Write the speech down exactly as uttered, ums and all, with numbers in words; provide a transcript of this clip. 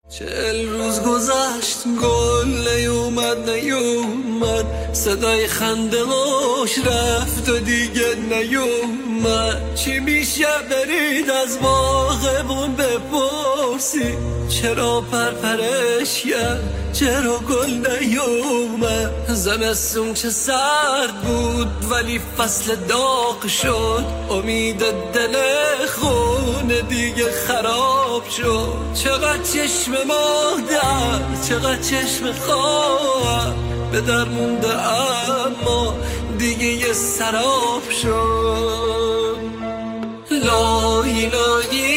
چهل روز گذشت گل نیومد نیومد، صدای خنده ماش رفت و دیگه نیومد. چی میشه برید از باغمون بپرسی، چرا پرپرش کرد چرا گل نیومد. زمستون چه سرد بود ولی فصل داغ شد، امید دل خونه دیگه خراب شد. چقدر چشم مادر چقدر چشم خواهر به در مونده اما دیگه یه سراب شد. لای لای